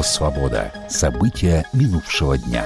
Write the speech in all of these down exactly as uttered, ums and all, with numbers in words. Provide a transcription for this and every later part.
Радио «Свобода». События минувшего дня.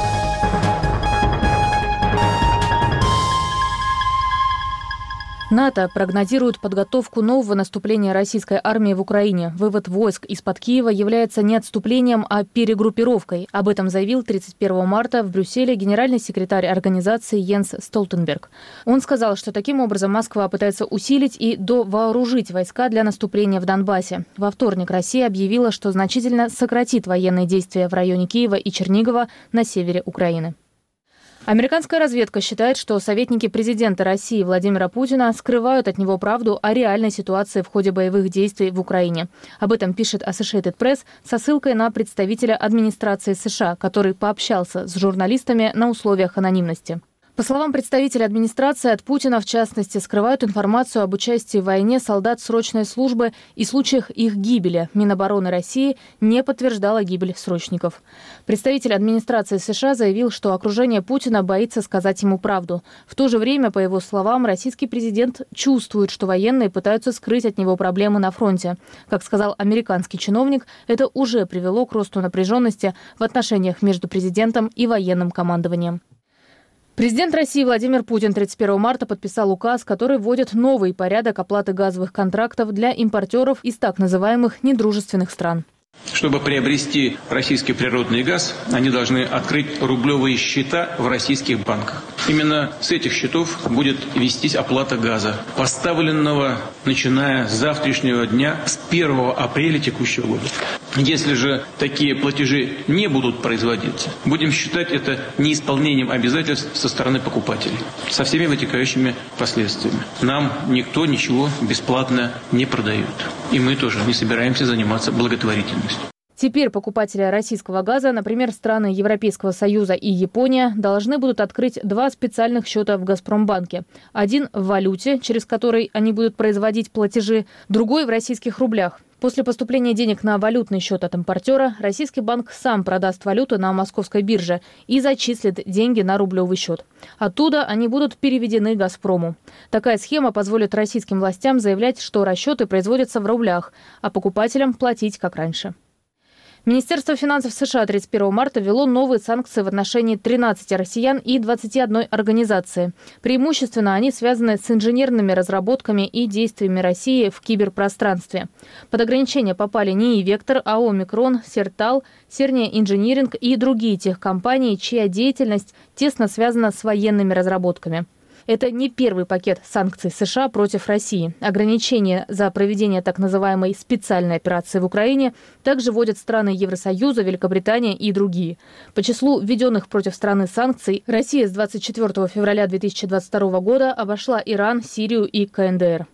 НАТО прогнозирует подготовку нового наступления российской армии в Украине. Вывод войск из-под Киева является не отступлением, а перегруппировкой. Об этом заявил тридцать первого марта в Брюсселе генеральный секретарь организации Йенс Столтенберг. Он сказал, что таким образом Москва пытается усилить и довооружить войска для наступления в Донбассе. Во вторник Россия объявила, что значительно сократит военные действия в районе Киева и Чернигова на севере Украины. Американская разведка считает, что советники президента России Владимира Путина скрывают от него правду о реальной ситуации в ходе боевых действий в Украине. Об этом пишет Associated Press со ссылкой на представителя администрации США, который пообщался с журналистами на условиях анонимности. По словам представителя администрации, от Путина, в частности, скрывают информацию об участии в войне солдат срочной службы и случаях их гибели. Минобороны России не подтверждала гибель срочников. Представитель администрации США заявил, что окружение Путина боится сказать ему правду. В то же время, по его словам, российский президент чувствует, что военные пытаются скрыть от него проблемы на фронте. Как сказал американский чиновник, это уже привело к росту напряженности в отношениях между президентом и военным командованием. Президент России Владимир Путин тридцать первого марта подписал указ, который вводит новый порядок оплаты газовых контрактов для импортеров из так называемых недружественных стран. Чтобы приобрести российский природный газ, они должны открыть рублевые счета в российских банках. Именно с этих счетов будет вестись оплата газа, поставленного начиная с завтрашнего дня, с первого апреля текущего года. Если же такие платежи не будут производиться, будем считать это неисполнением обязательств со стороны покупателей, со всеми вытекающими последствиями. Нам никто ничего бесплатно не продает. И мы тоже не собираемся заниматься благотворительностью. Теперь покупатели российского газа, например, страны Европейского Союза и Япония, должны будут открыть два специальных счета в «Газпромбанке». Один в валюте, через который они будут производить платежи, другой в российских рублях. После поступления денег на валютный счет от импортера, российский банк сам продаст валюту на московской бирже и зачислит деньги на рублевый счет. Оттуда они будут переведены «Газпрому». Такая схема позволит российским властям заявлять, что расчеты производятся в рублях, а покупателям платить как раньше. Министерство финансов США тридцать первого марта ввело новые санкции в отношении тринадцати россиян и двадцати одной организации. Преимущественно они связаны с инженерными разработками и действиями России в киберпространстве. Под ограничения попали НИИ «Вектор», АО «Микрон», «Сертал», «Серния Инжиниринг» и другие техкомпании, чья деятельность тесно связана с военными разработками. Это не первый пакет санкций США против России. Ограничения за проведение так называемой специальной операции в Украине также вводят страны Евросоюза, Великобритания и другие. По числу введенных против страны санкций Россия с двадцать четвёртого февраля две тысячи двадцать второго года обошла Иран, Сирию и КНДР.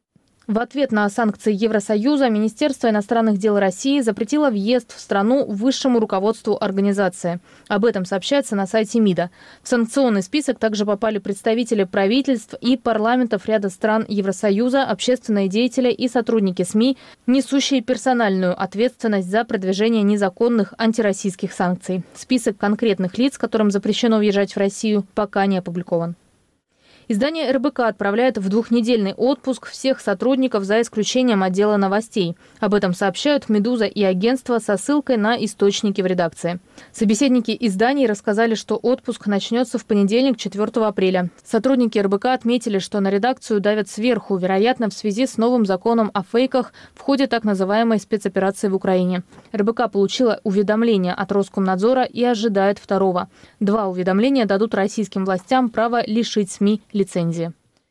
В ответ на санкции Евросоюза Министерство иностранных дел России запретило въезд в страну высшему руководству организации. Об этом сообщается на сайте МИДа. В санкционный список также попали представители правительств и парламентов ряда стран Евросоюза, общественные деятели и сотрудники СМИ, несущие персональную ответственность за продвижение незаконных антироссийских санкций. Список конкретных лиц, которым запрещено въезжать в Россию, пока не опубликован. Издание эр бэ ка отправляет в двухнедельный отпуск всех сотрудников за исключением отдела новостей. Об этом сообщают «Медуза» и агентство со ссылкой на источники в редакции. Собеседники изданий рассказали, что отпуск начнется в понедельник, четвёртого апреля. Сотрудники эр бэ ка отметили, что на редакцию давят сверху, вероятно, в связи с новым законом о фейках в ходе так называемой спецоперации в Украине. эр бэ ка получила уведомление от Роскомнадзора и ожидает второго. Два уведомления дадут российским властям право лишить СМИ лицензии.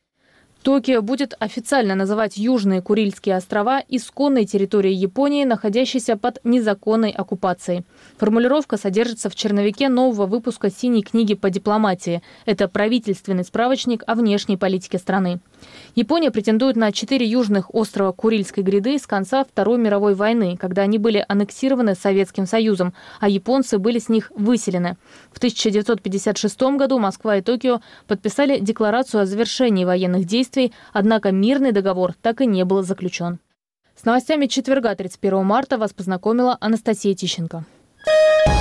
Токио будет официально называть Южные Курильские острова исконной территорией Японии, находящейся под незаконной оккупацией. Формулировка содержится в черновике нового выпуска «Синей книги по дипломатии». Это правительственный справочник о внешней политике страны. Япония претендует на четыре южных острова Курильской гряды с конца Второй мировой войны, когда они были аннексированы Советским Союзом, а японцы были с них выселены. В тысяча девятьсот пятьдесят шестом году Москва и Токио подписали декларацию о завершении военных действий, однако мирный договор так и не был заключен. С новостями четверга тридцать первого марта вас познакомила Анастасия Тищенко.